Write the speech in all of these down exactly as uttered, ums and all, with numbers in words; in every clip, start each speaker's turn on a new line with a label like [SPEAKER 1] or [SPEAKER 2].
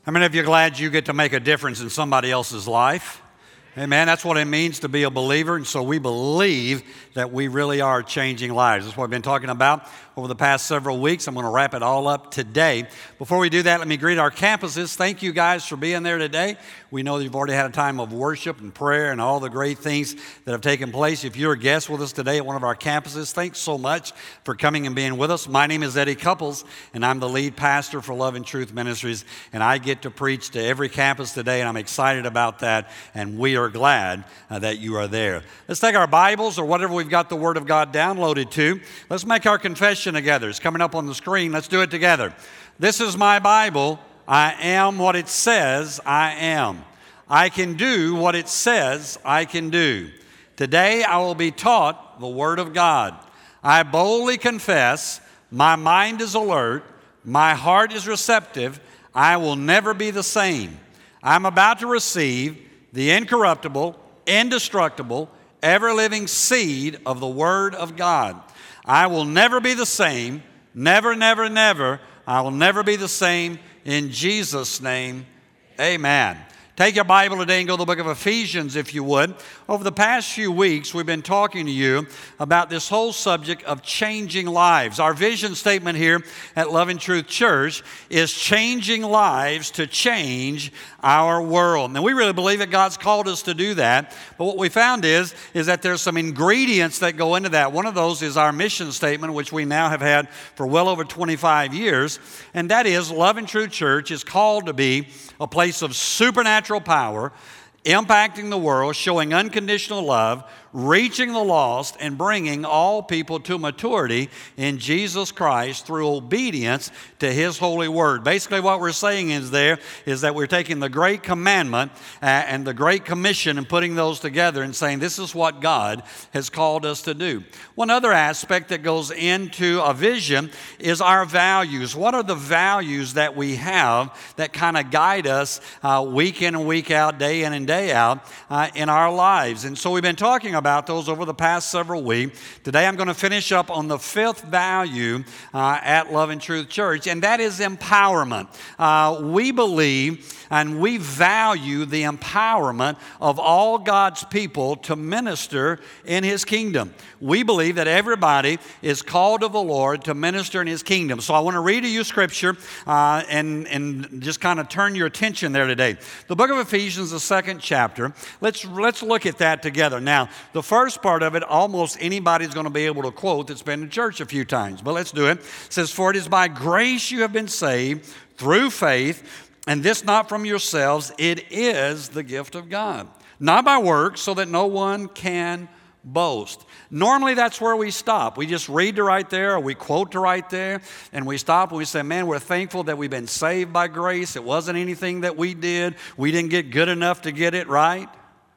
[SPEAKER 1] How many of you are glad you get to make a difference in somebody else's life? Amen. That's what it means to be a believer. And so we believe that we really are changing lives. That's what we've been talking about over the past several weeks. I'm going to wrap it all up today. Before we do that, let me greet our campuses. Thank you guys for being there today. We know that you've already had a time of worship and prayer and all the great things that have taken place. If you're a guest with us today at one of our campuses, thanks so much for coming and being with us. My name is Eddie Couples, and I'm the lead pastor for Love and Truth Ministries, and I get to preach to every campus today, and I'm excited about that, and we are glad uh, that you are there. Let's take our Bibles or whatever we've got the Word of God downloaded to. Let's make our confession together. It's coming up on the screen. Let's do it together. This is my Bible. I am what it says I am. I can do what it says I can do. Today I will be taught the Word of God. I boldly confess, my mind is alert, my heart is receptive, I will never be the same. I'm about to receive the incorruptible, indestructible, ever-living seed of the Word of God. I will never be the same, never, never, never. I will never be the same. In Jesus' name, amen. Take your Bible today and go to the book of Ephesians, if you would. Over the past few weeks, we've been talking to you about this whole subject of changing lives. Our vision statement here at Love and Truth Church is changing lives to change our world. Now, we really believe that God's called us to do that, but what we found is, is that there's some ingredients that go into that. One of those is our mission statement, which we now have had for well over twenty-five years, and that is Love and Truth Church is called to be a place of supernatural power, impacting the world, showing unconditional love, reaching the lost, and bringing all people to maturity in Jesus Christ through obedience to His holy word. Basically what we're saying is there is that we're taking the great commandment uh, and the great commission and putting those together and saying this is what God has called us to do. One other aspect that goes into a vision is our values. What are the values that we have that kind of guide us uh, week in and week out, day in and day out uh, in our lives? And so we've been talking about about those over the past several weeks. Today I'm going to finish up on the fifth value uh, at Love and Truth Church, and that is empowerment. Uh, we believe and we value the empowerment of all God's people to minister in His kingdom. We believe that everybody is called of the Lord to minister in His kingdom. So I want to read to you Scripture uh, and, and just kind of turn your attention there today. The book of Ephesians, the second chapter. Let's, let's look at that together. Now, the first part of it, almost anybody's going to be able to quote that's been to church a few times. But let's do it. It says, "For it is by grace you have been saved through faith, and this not from yourselves, it is the gift of God. Not by works, so that no one can boast." Normally that's where we stop. We just read to right there, or we quote to right there, and we stop and we say, man, we're thankful that we've been saved by grace. It wasn't anything that we did. We didn't get good enough to get it right.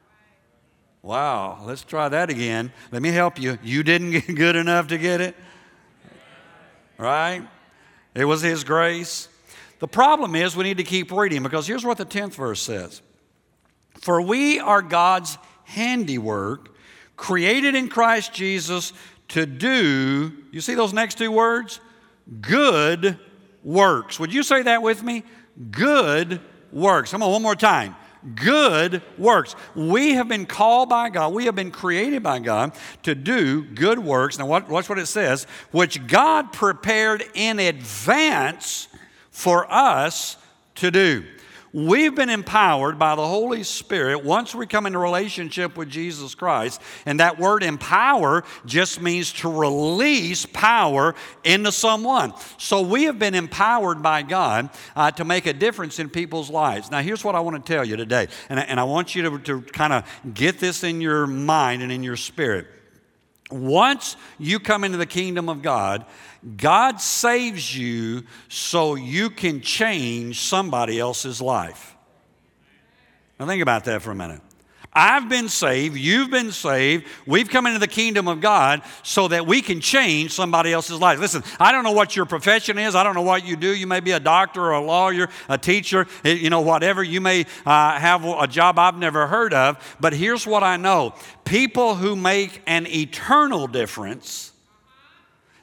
[SPEAKER 1] Wow, let's try that again. Let me help you. You didn't get good enough to get it? Right? It was His grace. The problem is we need to keep reading, because here's what the tenth verse says. "For we are God's handiwork, created in Christ Jesus to do," you see those next two words? "Good works." Would you say that with me? Good works. Come on, one more time. Good works. We have been called by God. We have been created by God to do good works. Now watch what it says. "Which God prepared in advance for us to do." We've been empowered by the Holy Spirit once we come into relationship with Jesus Christ. And that word empower just means to release power into someone. So we have been empowered by God uh, to make a difference in people's lives. Now here's what I want to tell you today. And I, and I want you to, to kind of get this in your mind and in your spirit. Once you come into the kingdom of God, God saves you so you can change somebody else's life. Now think about that for a minute. I've been saved, you've been saved, we've come into the kingdom of God so that we can change somebody else's life. Listen, I don't know what your profession is, I don't know what you do. You may be a doctor or a lawyer, a teacher, you know, whatever. You may uh, have a job I've never heard of, but here's what I know. People who make an eternal difference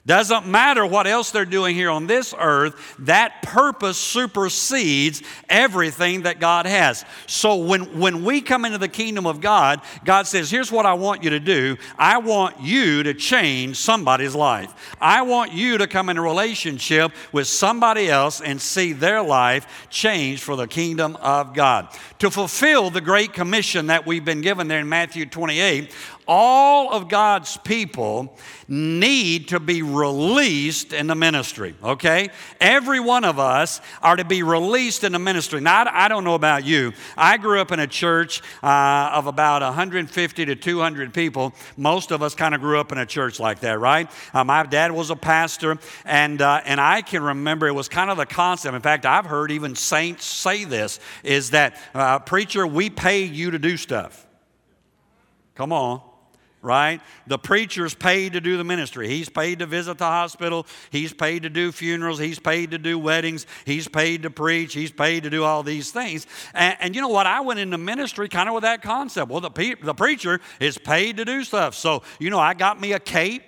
[SPEAKER 1] Doesn't matter what else they're doing here on this earth, that purpose supersedes everything that God has. So when, when we come into the kingdom of God, God says, here's what I want you to do. I want you to change somebody's life. I want you to come in a relationship with somebody else and see their life change for the kingdom of God. To fulfill the Great Commission that we've been given there in Matthew twenty-eight, all of God's people need to be released in the ministry, okay? Every one of us are to be released in the ministry. Now, I don't know about you. I grew up in a church uh, of about one hundred fifty to two hundred people. Most of us kind of grew up in a church like that, right? Uh, my dad was a pastor, and, uh, and I can remember it was kind of the concept. In fact, I've heard even saints say this, is that, uh, preacher, we pay you to do stuff. Come on. Right? The preacher's paid to do the ministry. He's paid to visit the hospital. He's paid to do funerals. He's paid to do weddings. He's paid to preach. He's paid to do all these things. And, and you know what? I went into ministry kind of with that concept. Well, the, pe- the preacher is paid to do stuff. So, you know, I got me a cape.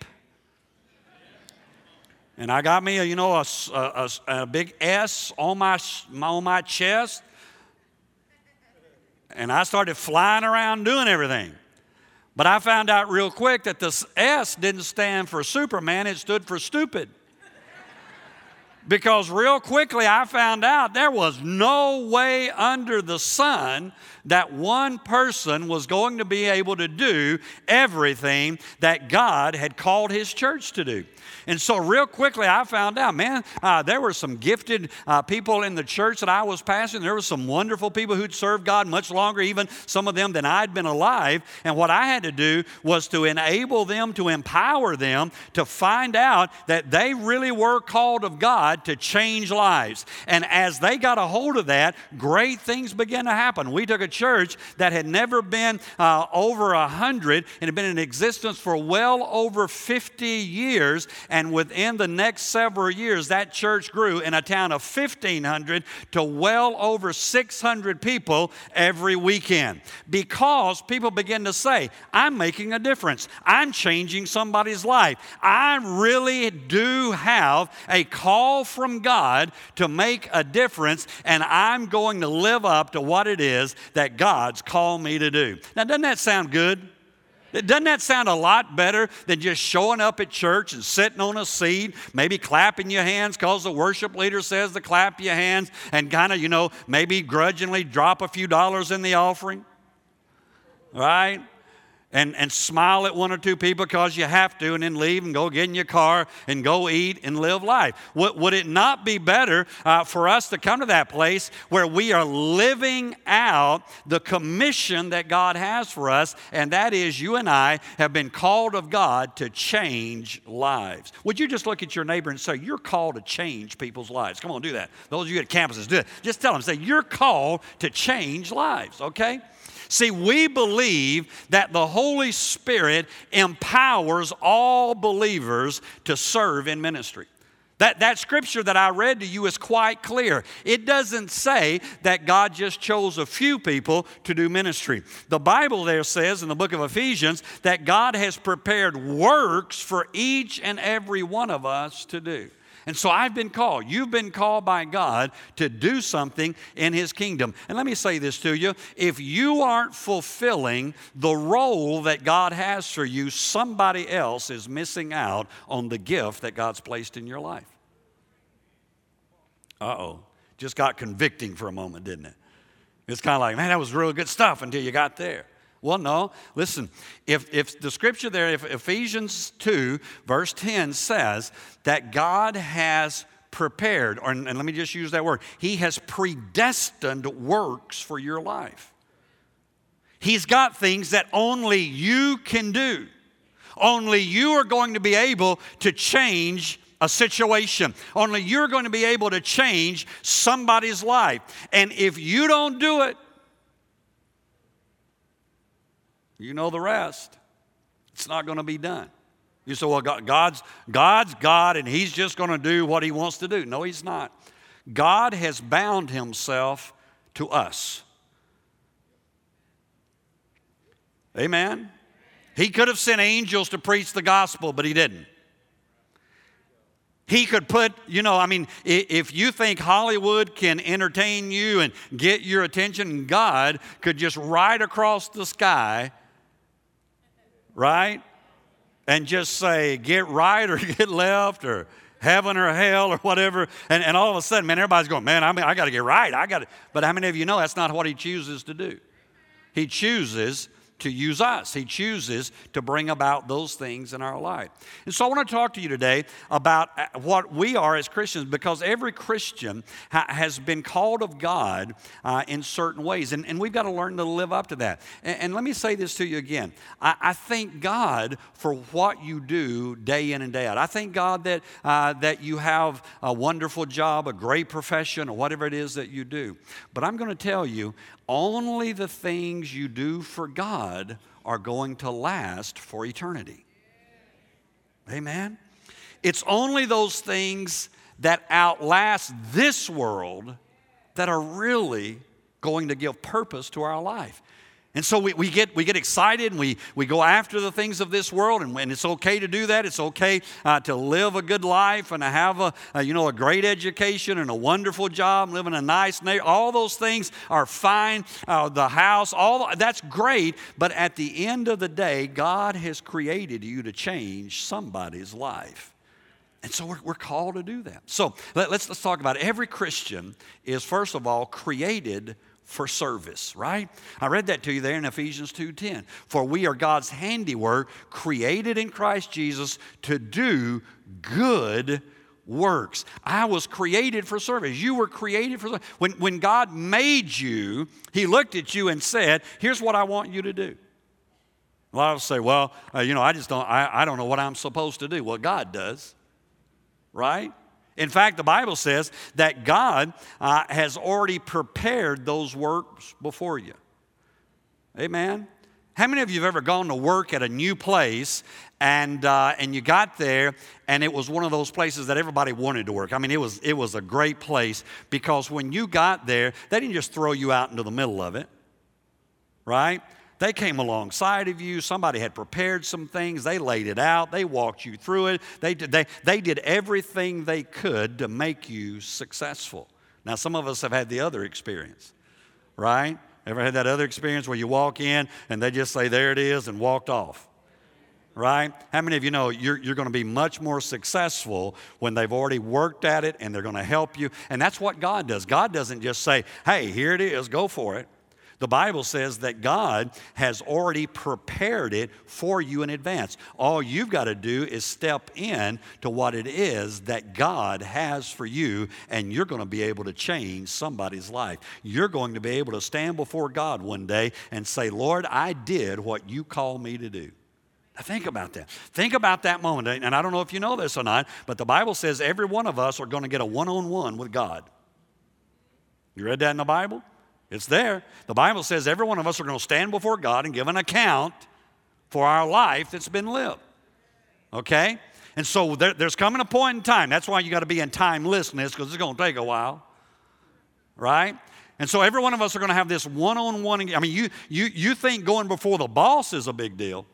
[SPEAKER 1] And I got me, a, you know, a, a, a big S on my, on my chest. And I started flying around doing everything. But I found out real quick that the S didn't stand for Superman, it stood for stupid. Because real quickly I found out there was no way under the sun that one person was going to be able to do everything that God had called His church to do. And so real quickly I found out, man, uh, there were some gifted uh, people in the church that I was pastoring. There were some wonderful people who'd served God much longer, even some of them than I'd been alive. And what I had to do was to enable them, to empower them, to find out that they really were called of God to change lives. And as they got a hold of that, great things began to happen. We took a church that had never been uh, over a hundred and had been in existence for well over fifty years. And within the next several years, that church grew in a town of fifteen hundred to well over six hundred people every weekend. Because people begin to say, I'm making a difference. I'm changing somebody's life. I really do have a call from God to make a difference, and I'm going to live up to what it is that God's called me to do. Now, doesn't that sound good? Doesn't that sound a lot better than just showing up at church and sitting on a seat, maybe clapping your hands because the worship leader says to clap your hands, and kind of, you know, maybe grudgingly drop a few dollars in the offering, right? And, and smile at one or two people because you have to, and then leave and go get in your car and go eat and live life. Would, would it not be better uh, for us to come to that place where we are living out the commission that God has for us, and that is you and I have been called of God to change lives? Would you just look at your neighbor and say, you're called to change people's lives? Come on, do that. Those of you at campuses, do it. Just tell them, say, you're called to change lives, okay? See, we believe that the Holy Spirit empowers all believers to serve in ministry. That, that scripture that I read to you is quite clear. It doesn't say that God just chose a few people to do ministry. The Bible there says in the book of Ephesians that God has prepared works for each and every one of us to do. And so I've been called, you've been called by God to do something in His kingdom. And let me say this to you, if you aren't fulfilling the role that God has for you, somebody else is missing out on the gift that God's placed in your life. Uh-oh, just got convicting for a moment, didn't it? It's kind of like, man, that was really good stuff until you got there. Well, no, listen, if, if the scripture there, if Ephesians two, verse ten says that God has prepared, or, and let me just use that word, He has predestined works for your life. He's got things that only you can do. Only you are going to be able to change a situation. Only you're going to be able to change somebody's life. And if you don't do it, you know the rest. It's not going to be done. You say, well, God's, God's God and He's just going to do what He wants to do. No, He's not. God has bound Himself to us. Amen? He could have sent angels to preach the gospel, but He didn't. He could put, you know, I mean, if you think Hollywood can entertain you and get your attention, God could just ride across the sky, right? And just say, get right or get left or heaven or hell or whatever. And, and all of a sudden, man, everybody's going, man, I mean, I got to get right. I got to. But how many of you know that's not what he chooses to do? He chooses to use us. He chooses to bring about those things in our life. And so I want to talk to you today about what we are as Christians, because every Christian ha- has been called of God uh, in certain ways, and, and we've got to learn to live up to that. And, and let me say this to you again. I, I thank God for what you do day in and day out. I thank God that, uh, that you have a wonderful job, a great profession, or whatever it is that you do. But I'm going to tell you, only the things you do for God are going to last for eternity. Amen? It's only those things that outlast this world that are really going to give purpose to our life. And so we, we, get, we get excited and we, we go after the things of this world, and, and it's okay to do that. It's okay uh, to live a good life and to have a, a, you know, a great education and a wonderful job, live in a nice neighborhood. All those things are fine. Uh, the house, all that's great. But at the end of the day, God has created you to change somebody's life. And so we're, we're called to do that. So let, let's, let's talk about it. Every Christian is, first of all, created for service, right? I read that to you there in Ephesians two ten. For we are God's handiwork, created in Christ Jesus to do good works. I was created for service. You were created for service. When, when God made you, He looked at you and said, here's what I want you to do. A lot of us say, well, uh, you know, I just don't, I, I don't know what I'm supposed to do. Well, God does, right? In fact, the Bible says that God uh, has already prepared those works before you. Amen? How many of you have ever gone to work at a new place and uh, and you got there and it was one of those places that everybody wanted to work? I mean, it was, it was a great place, because when you got there, they didn't just throw you out into the middle of it, right? They came alongside of you. Somebody had prepared some things. They laid it out. They walked you through it. They did, they, they did everything they could to make you successful. Now, some of us have had the other experience, right? Ever had that other experience where you walk in and they just say, there it is, and walked off, right? How many of you know you're, you're going to be much more successful when they've already worked at it and they're going to help you? And that's what God does. God doesn't just say, hey, here it is, go for it. The Bible says that God has already prepared it for you in advance. All you've got to do is step in to what it is that God has for you, and you're going to be able to change somebody's life. You're going to be able to stand before God one day and say, Lord, I did what you called me to do. Now think about that. Think about that moment. And I don't know if you know this or not, but the Bible says every one of us are going to get a one-on-one with God. You read that in the Bible? It's there. The Bible says every one of us are going to stand before God and give an account for our life that's been lived. Okay? And so there, there's coming a point in time. That's why you got to be in timelessness, because it's going to take a while. Right? And so every one of us are going to have this one-on-one. I mean, you, you, you think going before the boss is a big deal.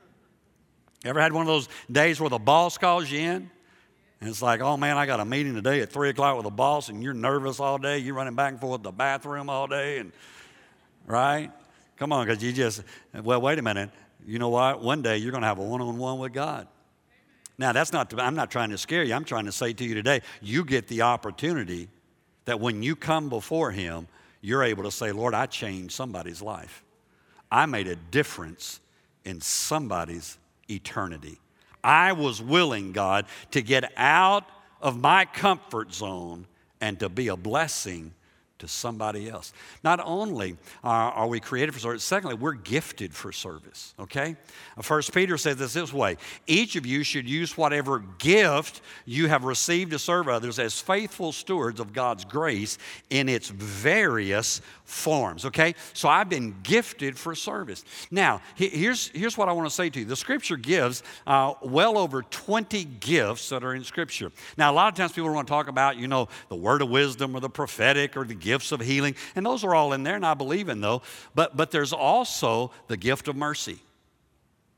[SPEAKER 1] Ever had one of those days where the boss calls you in? And it's like, oh, man, I got a meeting today at three o'clock with the boss, and you're nervous all day. You're running back and forth to the bathroom all day. And right? Come on, because you just, well, wait a minute. You know what? One day you're going to have a one-on-one with God. Now, that's not, I'm not trying to scare you. I'm trying to say to you today, you get the opportunity that when you come before Him, you're able to say, Lord, I changed somebody's life. I made a difference in somebody's eternity. I was willing, God, to get out of my comfort zone and to be a blessing to somebody else. Not only are, are we created for service, secondly, we're gifted for service, okay? First Peter says this this way, each of you should use whatever gift you have received to serve others as faithful stewards of God's grace in its various forms, okay? So I've been gifted for service. Now, here's, here's what I want to say to you. The Scripture gives uh, well over twenty gifts that are in Scripture. Now, a lot of times people want to talk about, you know, the word of wisdom or the prophetic or the gifts of healing, and those are all in there, and I believe in those. But, but there's also the gift of mercy.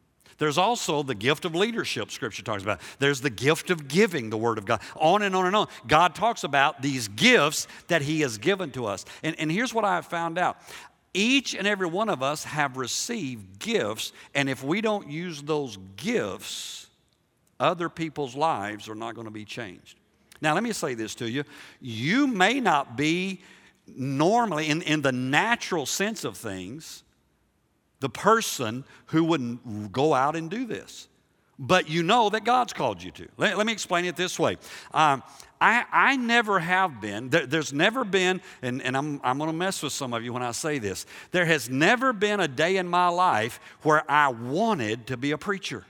[SPEAKER 1] There's also the gift of leadership, Scripture talks about. There's the gift of giving the Word of God. On and on and on. God talks about these gifts that He has given to us. And, and here's what I have found out. Each and every one of us have received gifts, and if we don't use those gifts, other people's lives are not going to be changed. Now, let me say this to you. You may not be normally, in, in the natural sense of things, the person who wouldn't go out and do this. But you know that God's called you to. Let, let me explain it this way. Um, I, I never have been, there, there's never been, and, and I'm, I'm going to mess with some of you when I say this, there has never been a day in my life where I wanted to be a preacher.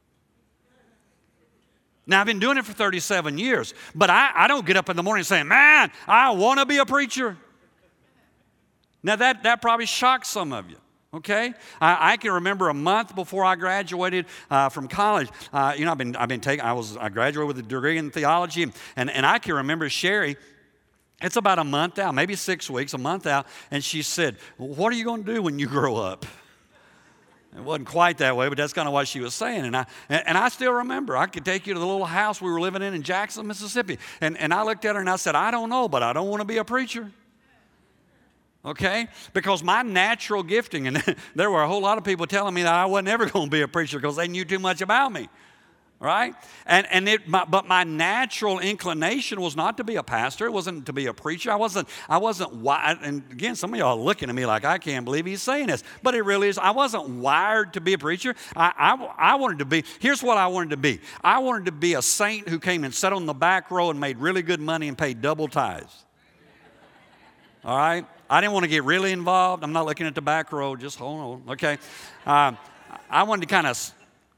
[SPEAKER 1] Now, I've been doing it for thirty-seven years, but I, I don't get up in the morning saying, man, I want to be a preacher. Now, that, that probably shocks some of you. Okay, I, I can remember a month before I graduated uh, from college. Uh, you know, I've been I've been taking. I was I graduated with a degree in theology, and and I can remember Sherry. It's about a month out, maybe six weeks, a month out, and she said, well, "What are you going to do when you grow up?" It wasn't quite that way, but that's kind of what she was saying. And I and, and I still remember. I could take you to the little house we were living in in Jackson, Mississippi, and and I looked at her and I said, "I don't know, but I don't want to be a preacher." Okay? Because my natural gifting, and there were a whole lot of people telling me that I wasn't ever going to be a preacher because they knew too much about me. Right? And and it, my, but my natural inclination was not to be a pastor. It wasn't to be a preacher. I wasn't, I wasn't wired. And again, some of y'all are looking at me like, I can't believe he's saying this. But it really is. I wasn't wired to be a preacher. I, I, I wanted to be, here's what I wanted to be. I wanted to be a saint who came and sat on the back row and made really good money and paid double tithes. All right? I didn't want to get really involved. I'm not looking at the back row. Just hold on, okay? Um, I wanted to kind of,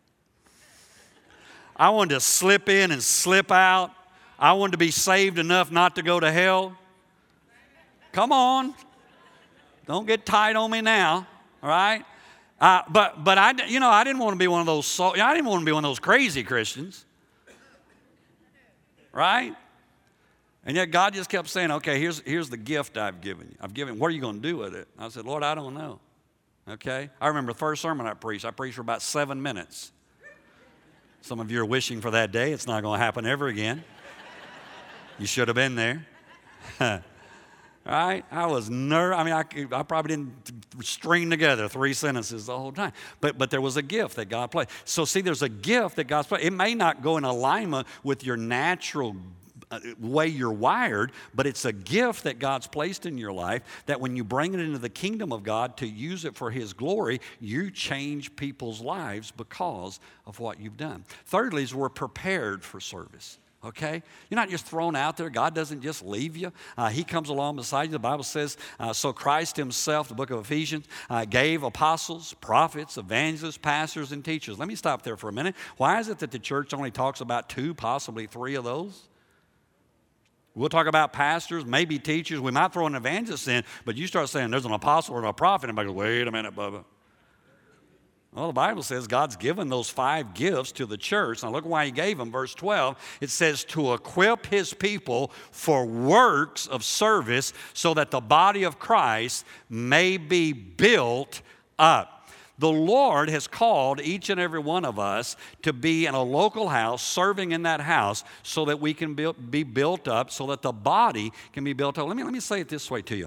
[SPEAKER 1] I wanted to slip in and slip out. I wanted to be saved enough not to go to hell. Come on. Don't get tight on me now, all right? Uh, but, but I, you know, I didn't want to be one of those, I didn't want to be one of those crazy Christians, right? And yet God just kept saying, okay, here's, here's the gift I've given you. I've given, what are you going to do with it? I said, Lord, I don't know. Okay? I remember the first sermon I preached. I preached for about seven minutes. Some of you are wishing for that day. It's not going to happen ever again. You should have been there. All right? I was nervous. I mean, I, I probably didn't string together three sentences the whole time. But, but there was a gift that God placed. So see, there's a gift that God's placed. It may not go in alignment with your natural way you're wired, but it's a gift that God's placed in your life that when you bring it into the kingdom of God to use it for His glory, you change people's lives because of what you've done. Thirdly is we're prepared for service. Okay? You're not just thrown out there. God doesn't just leave you. Uh, he comes along beside you. The Bible says, uh, so Christ Himself, the book of Ephesians, uh, gave apostles, prophets, evangelists, pastors, and teachers. Let me stop there for a minute. Why is it that the church only talks about two, possibly three of those? We'll talk about pastors, maybe teachers. We might throw an evangelist in, but you start saying there's an apostle or a prophet, and everybody goes, wait a minute, Bubba. Well, the Bible says God's given those five gifts to the church. Now look why He gave them. Verse twelve, it says to equip His people for works of service so that the body of Christ may be built up. The Lord has called each and every one of us to be in a local house, serving in that house so that we can be built up, so that the body can be built up. Let me, let me say it this way to you.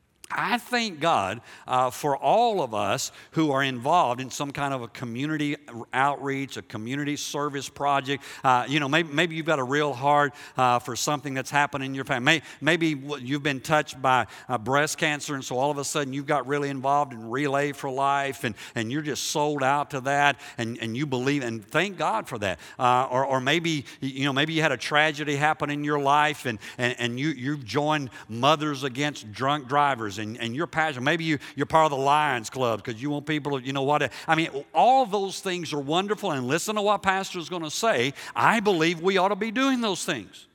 [SPEAKER 1] I thank God uh, for all of us who are involved in some kind of a community outreach, a community service project. Uh, you know, maybe, maybe you've got a real heart uh, for something that's happened in your family. Maybe, maybe you've been touched by uh, breast cancer, and so all of a sudden you've got really involved in Relay for Life, and, and you're just sold out to that, and, and you believe, and thank God for that. Uh, or, or maybe, you know, maybe you had a tragedy happen in your life, and, and, and you, you've joined Mothers Against Drunk Drivers. And, and you're passionate. Maybe you, you're part of the Lions Club because you want people to, you know what, I mean, all those things are wonderful. And listen to what Pastor is going to say. I believe we ought to be doing those things.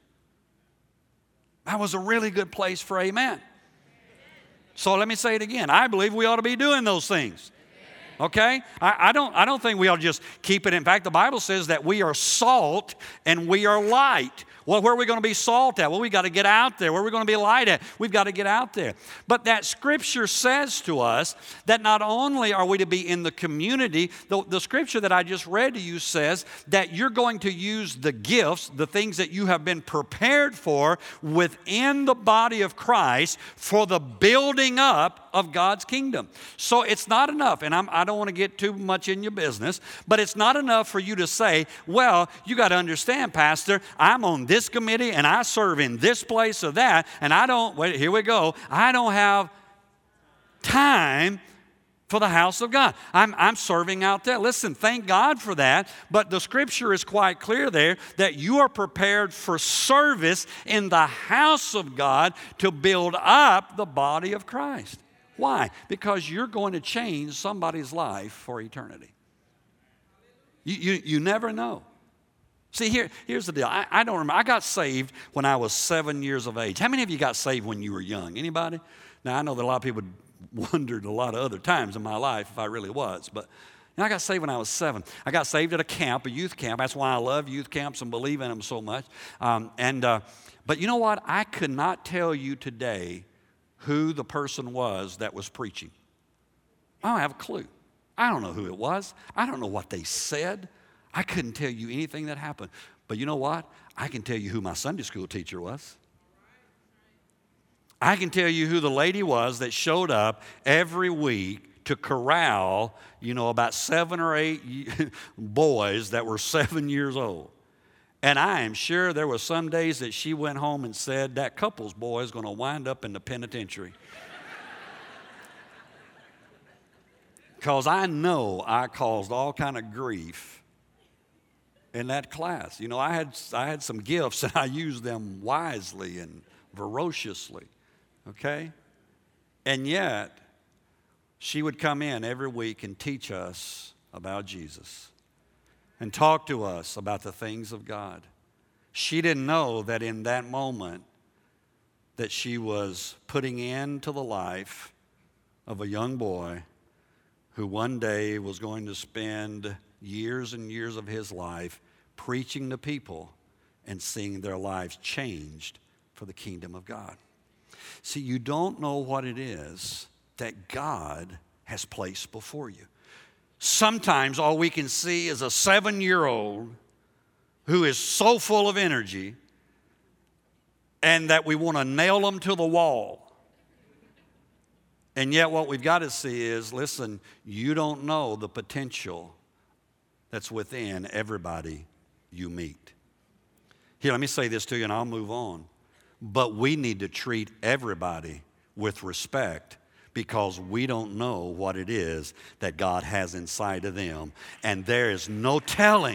[SPEAKER 1] That was a really good place for amen. So let me say it again. I believe we ought to be doing those things. Okay? I, I, don't, I don't think we ought to just keep it. In fact, the Bible says that we are salt and we are light. Well, where are we going to be salt at? Well, we got to get out there. Where are we going to be light at? We've got to get out there. But that scripture says to us that not only are we to be in the community, the, the scripture that I just read to you says that you're going to use the gifts, the things that you have been prepared for within the body of Christ for the building up of God's kingdom. So it's not enough, and I'm, I don't want to get too much in your business, but it's not enough for you to say, well, you got to understand, Pastor, I'm on this committee and I serve in this place or that, and I don't, wait, here we go, I don't have time for the house of God. I'm, I'm serving out there. Listen, thank God for that, but the scripture is quite clear there that you are prepared for service in the house of God to build up the body of Christ. Why? Because you're going to change somebody's life for eternity. You, you, you never know. See, here, here's the deal. I, I don't remember. I got saved when I was seven years of age. How many of you got saved when you were young? Anybody? Now, I know that a lot of people wondered a lot of other times in my life if I really was, but you know, I got saved when I was seven. I got saved at a camp, a youth camp. That's why I love youth camps and believe in them so much. Um, and uh, but you know what? I could not tell you today who the person was that was preaching. I don't have a clue. I don't know who it was. I don't know what they said. I couldn't tell you anything that happened. But you know what? I can tell you who my Sunday school teacher was. I can tell you who the lady was that showed up every week to corral, you know, about seven or eight boys that were seven years old. And I am sure there were some days that she went home and said, that couple's boy is going to wind up in the penitentiary. Because I know I caused all kind of grief in that class. You know, I had, I had some gifts and I used them wisely and ferociously, okay? And yet, she would come in every week and teach us about Jesus and talk to us about the things of God. She didn't know that in that moment that she was putting into the life of a young boy who one day was going to spend years and years of his life preaching to people and seeing their lives changed for the kingdom of God. See, you don't know what it is that God has placed before you. Sometimes all we can see is a seven-year-old who is so full of energy and that we want to nail them to the wall. And yet what we've got to see is, listen, you don't know the potential that's within everybody you meet. Here, let me say this to you and I'll move on. But we need to treat everybody with respect because we don't know what it is that God has inside of them. And there is no telling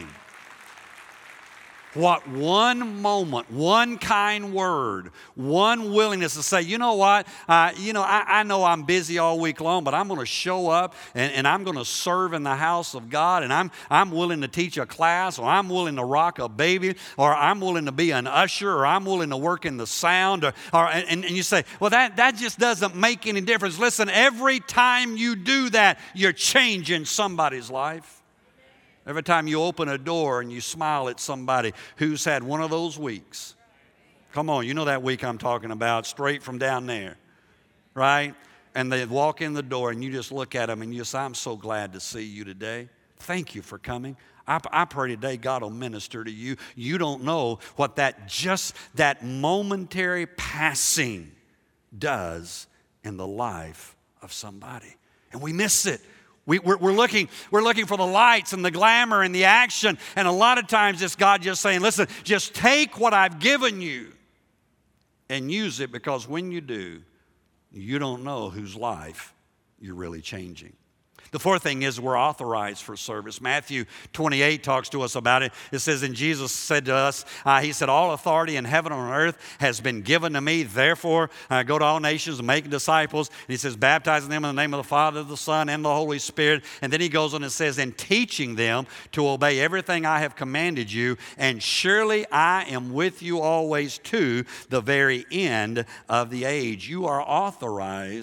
[SPEAKER 1] what one moment, one kind word, one willingness to say, you know what, uh, you know, I, I know I'm busy all week long, but I'm going to show up and, and I'm going to serve in the house of God, and I'm, I'm willing to teach a class, or I'm willing to rock a baby, or I'm willing to be an usher, or I'm willing to work in the sound, or, or and, and you say, well, that, that just doesn't make any difference. Listen, every time you do that, you're changing somebody's life. Every time you open a door and you smile at somebody who's had one of those weeks. Come on, you know that week I'm talking about, straight from down there, right? And they walk in the door and you just look at them and you say, I'm so glad to see you today. Thank you for coming. I, I pray today God will minister to you. You don't know what that just that momentary passing does in the life of somebody. And we miss it. We, we're, we're, looking, we're looking for the lights and the glamour and the action. And a lot of times it's God just saying, listen, just take what I've given you and use it, because when you do, you don't know whose life you're really changing. The fourth thing is we're authorized for service. Matthew twenty-eight talks to us about it. It says, and Jesus said to us, uh, he said, all authority in heaven and on earth has been given to me. Therefore, uh, go to all nations and make disciples. And he says, baptizing them in the name of the Father, the Son, and the Holy Spirit. And then he goes on and says, and teaching them to obey everything I have commanded you. And surely I am with you always to the very end of the age. You are authorized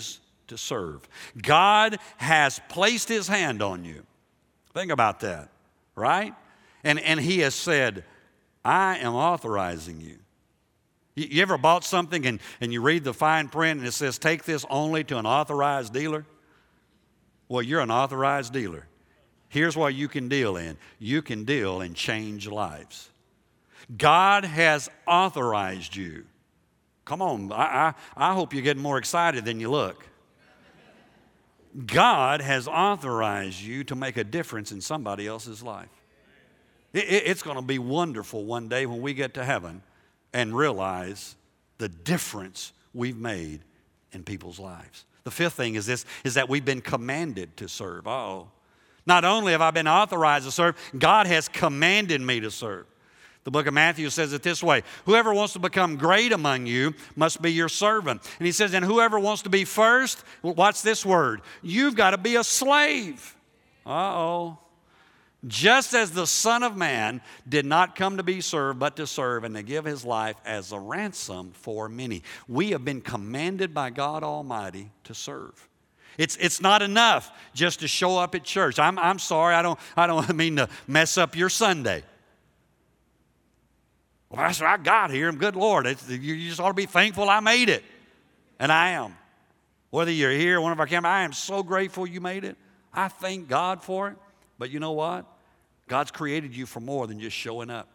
[SPEAKER 1] to serve. God has placed his hand on you. Think about that, right? And, and he has said, I am authorizing you. You, you ever bought something and, and you read the fine print and it says, take this only to an authorized dealer? Well, you're an authorized dealer. Here's what you can deal in. You can deal and change lives. God has authorized you. Come on, I, I, I hope you're getting more excited than you look. God has authorized you to make a difference in somebody else's life. It, it, it's going to be wonderful one day when we get to heaven and realize the difference we've made in people's lives. The fifth thing is this, is that we've been commanded to serve. Uh-oh. Not only have I been authorized to serve, God has commanded me to serve. The book of Matthew says it this way, whoever wants to become great among you must be your servant. And he says, and whoever wants to be first, well, watch this word, you've got to be a slave. Uh-oh. Just as the Son of Man did not come to be served, but to serve and to give his life as a ransom for many. We have been commanded by God Almighty to serve. It's, it's not enough just to show up at church. I'm, I'm sorry, I don't, I don't mean to mess up your Sunday. Well, that's what I got here, and good Lord, it's, you just ought to be thankful I made it. And I am. Whether you're here or one of our cameras, I am so grateful you made it. I thank God for it. But you know what? God's created you for more than just showing up.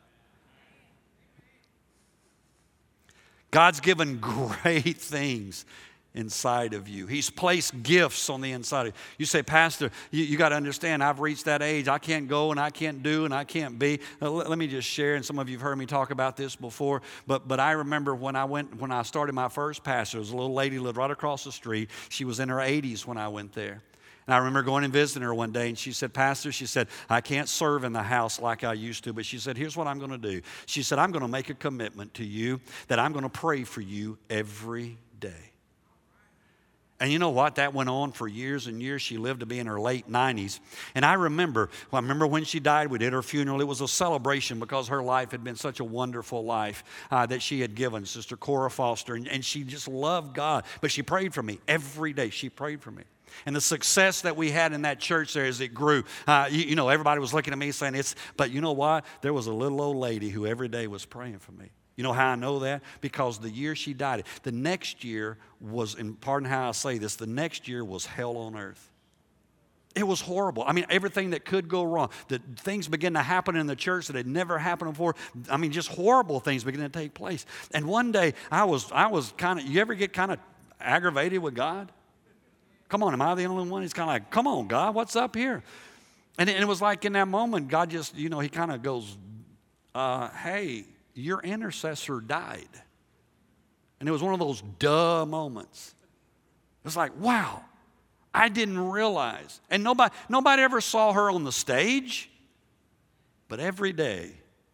[SPEAKER 1] God's given great things inside of you. He's placed gifts on the inside of you. You say, Pastor, you, you got to understand, I've reached that age. I can't go and I can't do and I can't be. Uh, let, let me just share, and some of you have heard me talk about this before, but, but I remember when I went, when I started my first pastor, there was a little lady who lived right across the street. She was in her eighties when I went there. And I remember going and visiting her one day, and she said, Pastor, she said, I can't serve in the house like I used to, but she said, here's what I'm going to do. She said, I'm going to make a commitment to you that I'm going to pray for you every day. And you know what? That went on for years and years. She lived to be in her late nineties. And I remember, well, I remember when she died, we did her funeral. It was a celebration because her life had been such a wonderful life uh, that she had given, Sister Cora Foster. And, and she just loved God. But she prayed for me every day. She prayed for me. And the success that we had in that church there as it grew, uh, you, you know, everybody was looking at me saying, it's, but you know what? There was a little old lady who every day was praying for me. You know how I know that? Because the year she died, the next year was, and pardon how I say this, the next year was hell on earth. It was horrible. I mean, everything that could go wrong. The things began to happen in the church that had never happened before. I mean, just horrible things began to take place. And one day, I was, I was kind of, you ever get kind of aggravated with God? Come on, am I the only one? He's kind of like, come on, God, what's up here? And it, and it was like in that moment, God just, you know, he kind of goes, uh, hey, your intercessor died. And it was one of those duh moments. It was like, wow, I didn't realize. And nobody, nobody ever saw her on the stage. But every day,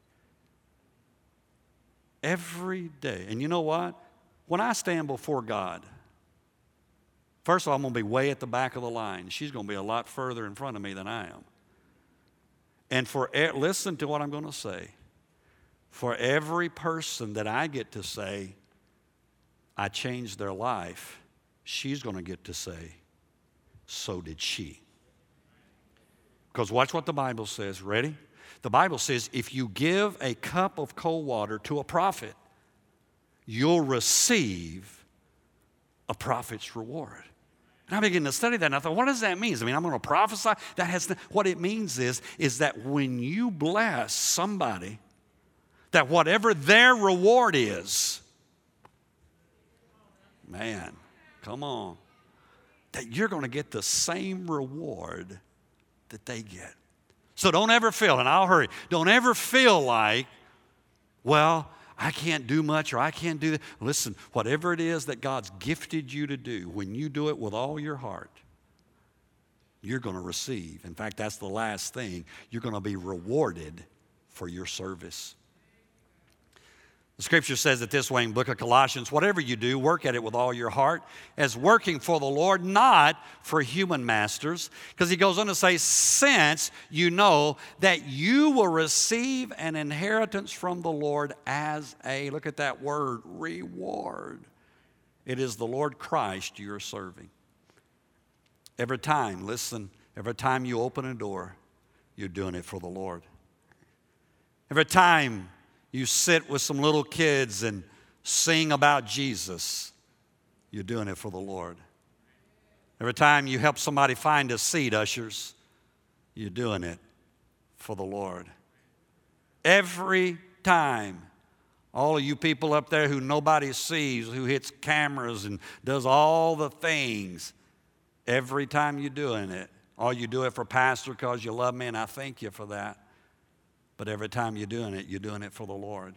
[SPEAKER 1] every day, and you know what? When I stand before God, first of all, I'm going to be way at the back of the line. She's going to be a lot further in front of me than I am. And for, listen to what I'm going to say. For every person that I get to say, I changed their life, she's going to get to say, so did she. Because watch what the Bible says. Ready? The Bible says, if you give a cup of cold water to a prophet, you'll receive a prophet's reward. And I began to study that, and I thought, what does that mean? I mean, I'm going to prophesy? That has to, what it means is, is that when you bless somebody, that whatever their reward is, man, come on, that you're going to get the same reward that they get. So don't ever feel, and I'll hurry, don't ever feel like, well, I can't do much or I can't do that. Listen, whatever it is that God's gifted you to do, when you do it with all your heart, you're going to receive. In fact, that's the last thing. You're going to be rewarded for your service. The scripture says it this way in the book of Colossians, whatever you do, work at it with all your heart, as working for the Lord, not for human masters. Because he goes on to say, since you know that you will receive an inheritance from the Lord as a, look at that word, reward. It is the Lord Christ you're serving. Every time, listen, every time you open a door, you're doing it for the Lord. Every time you sit with some little kids and sing about Jesus, you're doing it for the Lord. Every time you help somebody find a seat, ushers, you're doing it for the Lord. Every time, all of you people up there who nobody sees, who hits cameras and does all the things, every time you're doing it, or you do it for Pastor because you love me, and I thank you for that. But every time you're doing it, you're doing it for the Lord.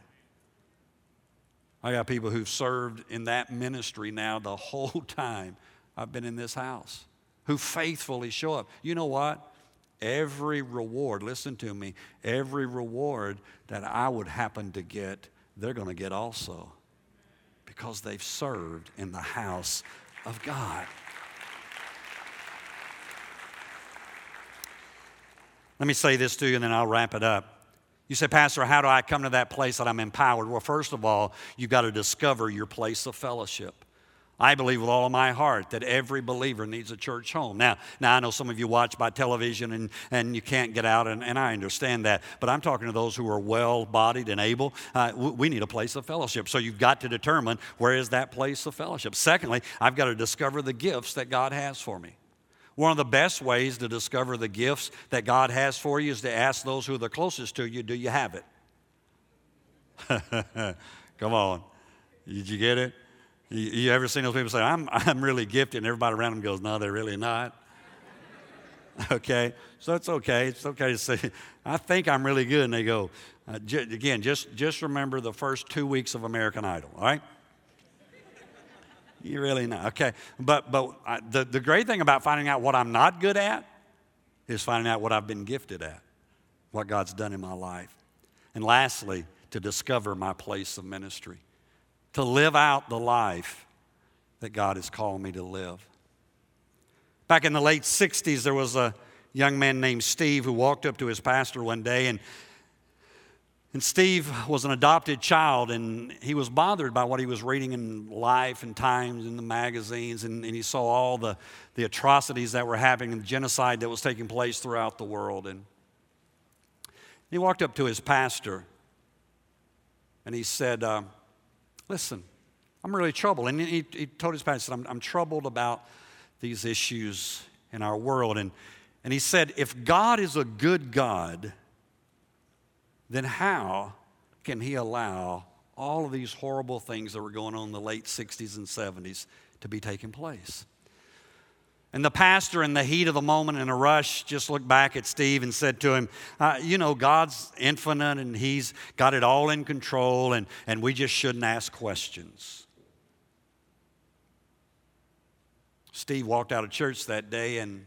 [SPEAKER 1] I got people who've served in that ministry now the whole time I've been in this house, who faithfully show up. You know what? Every reward, listen to me, every reward that I would happen to get, they're going to get also, because they've served in the house of God. Let me say this to you and then I'll wrap it up. You say, Pastor, how do I come to that place that I'm empowered? Well, first of all, you've got to discover your place of fellowship. I believe with all of my heart that every believer needs a church home. Now, now I know some of you watch by television and, and you can't get out, and, and I understand that. But I'm talking to those who are well-bodied and able. Uh, we need a place of fellowship. So you've got to determine where is that place of fellowship. Secondly, I've got to discover the gifts that God has for me. One of the best ways to discover the gifts that God has for you is to ask those who are the closest to you, do you have it? Come on. Did you get it? You, you ever seen those people say, I'm, I'm really gifted, and everybody around them goes, no, they're really not. Okay, so it's okay. It's okay to say, I think I'm really good. And they go, uh, j- again, just, just remember the first two weeks of American Idol, all right? You really not. Okay, but, but I, the, the great thing about finding out what I'm not good at is finding out what I've been gifted at, what God's done in my life. And lastly, to discover my place of ministry, to live out the life that God has called me to live. Back in the late sixties, there was a young man named Steve who walked up to his pastor one day, and, and Steve was an adopted child, and he was bothered by what he was reading in Life and Times and the magazines, and, and he saw all the, the atrocities that were happening and genocide that was taking place throughout the world. And he walked up to his pastor, and he said, uh, listen, I'm really troubled. And he, he told his pastor, I'm, I'm troubled about these issues in our world. And, and he said, if God is a good God, then how can he allow all of these horrible things that were going on in the late sixties and seventies to be taking place? And the pastor, in the heat of the moment, in a rush, just looked back at Steve and said to him, uh, you know, God's infinite and he's got it all in control, and, and we just shouldn't ask questions. Steve walked out of church that day, and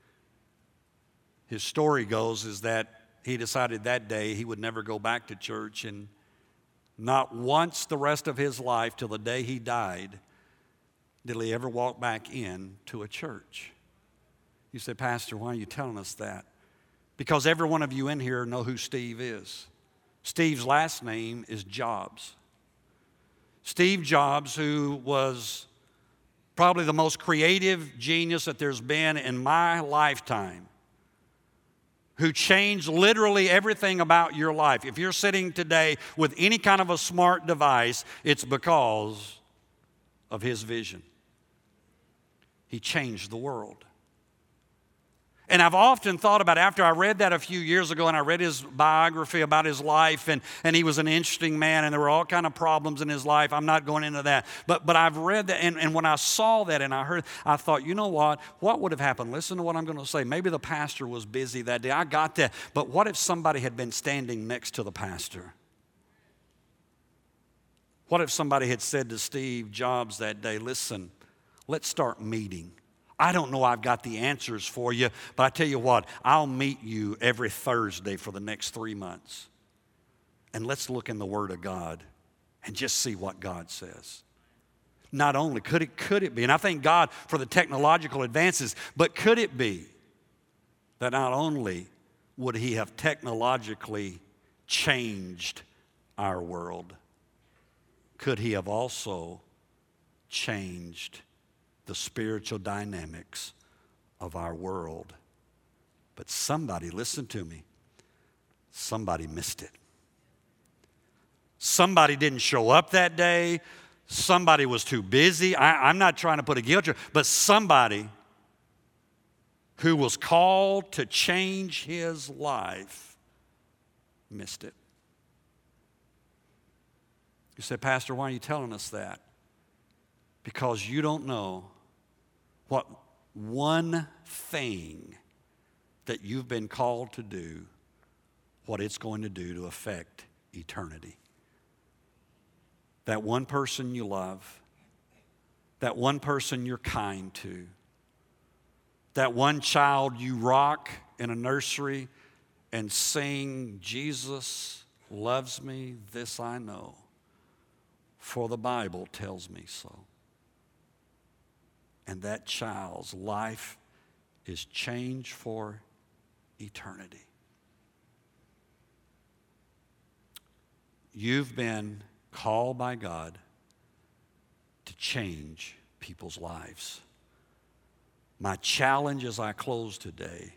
[SPEAKER 1] his story goes is that he decided that day he would never go back to church, and not once the rest of his life till the day he died did he ever walk back in to a church. You say, Pastor, why are you telling us that? Because every one of you in here know who Steve is. Steve's last name is Jobs. Steve Jobs, who was probably the most creative genius that there's been in my lifetime, who changed literally everything about your life. If you're sitting today with any kind of a smart device, it's because of his vision. He changed the world. And I've often thought about, after I read that a few years ago and I read his biography about his life, and, and he was an interesting man and there were all kind of problems in his life. I'm not going into that. But, but I've read that, and, and when I saw that and I heard, I thought, you know what? What would have happened? Listen to what I'm going to say. Maybe the pastor was busy that day. I got that. But what if somebody had been standing next to the pastor? What if somebody had said to Steve Jobs that day, listen, let's start meeting. I don't know I've got the answers for you, but I tell you what, I'll meet you every Thursday for the next three months. And let's look in the Word of God and just see what God says. Not only could it, could it be, and I thank God for the technological advances, but could it be that not only would He have technologically changed our world, could He have also changed the spiritual dynamics of our world. But somebody, listen to me, somebody missed it. Somebody didn't show up that day. Somebody was too busy. I, I'm not trying to put a guilt trip, but somebody who was called to change his life missed it. You say, Pastor, why are you telling us that? Because you don't know what one thing that you've been called to do, what it's going to do to affect eternity. That one person you love, that one person you're kind to, that one child you rock in a nursery and sing, Jesus loves me, this I know, for the Bible tells me so. And that child's life is changed for eternity. You've been called by God to change people's lives. My challenge as I close today,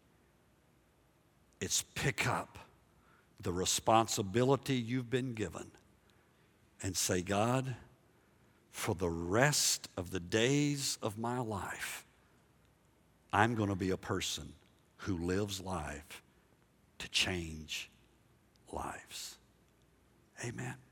[SPEAKER 1] it's pick up the responsibility you've been given and say, God, for the rest of the days of my life, I'm going to be a person who lives life to change lives. Amen.